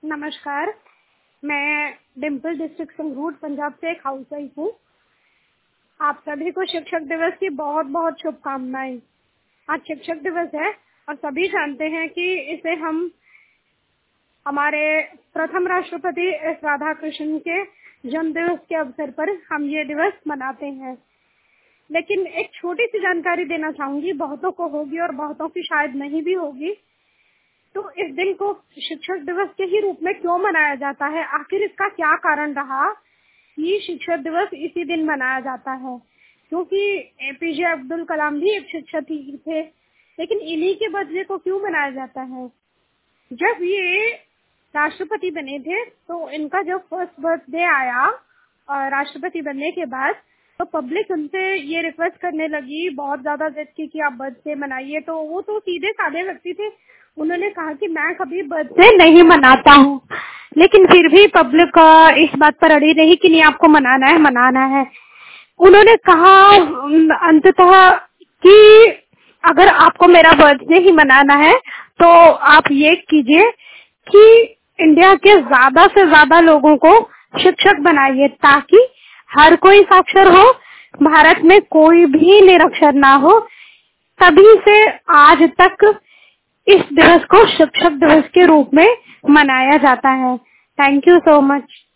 नमस्कार। मैं डिम्पल डिस्ट्रिक्ट संगरूर पंजाब से एक हाउस वाइफ हूँ। आप सभी को शिक्षक दिवस की बहुत बहुत शुभकामनाएं। आज शिक्षक दिवस है और सभी जानते हैं कि इसे हम हमारे प्रथम राष्ट्रपति एस राधाकृष्णन के जन्म दिवस के अवसर पर हम ये दिवस मनाते हैं। लेकिन एक छोटी सी जानकारी देना चाहूंगी, बहुतों को होगी और बहुतों की शायद नहीं भी होगी। तो इस दिन को शिक्षक दिवस के ही रूप में क्यों मनाया जाता है? आखिर इसका क्या कारण रहा कि शिक्षक दिवस इसी दिन मनाया जाता है? क्योंकि एपीजे अब्दुल कलाम भी एक शिक्षक ही थे, लेकिन इन्हीं के बर्थडे को क्यों मनाया जाता है? जब ये राष्ट्रपति बने थे तो इनका जब फर्स्ट बर्थडे आया और राष्ट्रपति बनने के बाद तो पब्लिक उनसे ये रिक्वेस्ट करने लगी बहुत ज्यादा जिद की कि आप बर्थडे मनाइए। तो वो तो सीधे साधे व्यक्ति थे, उन्होंने कहा कि मैं कभी बर्थडे नहीं मनाता हूँ, लेकिन फिर भी पब्लिक इस बात पर अड़ी रही कि नहीं, आपको मनाना है मनाना है। उन्होंने कहा अंततः कि अगर आपको मेरा बर्थडे ही मनाना है तो आप ये कीजिए कि इंडिया के ज्यादा से ज्यादा लोगों को शिक्षक बनाइए ताकि हर कोई साक्षर हो, भारत में कोई भी निरक्षर ना हो। तभी से आज तक इस दिवस को शिक्षक दिवस के रूप में मनाया जाता है। Thank you so much.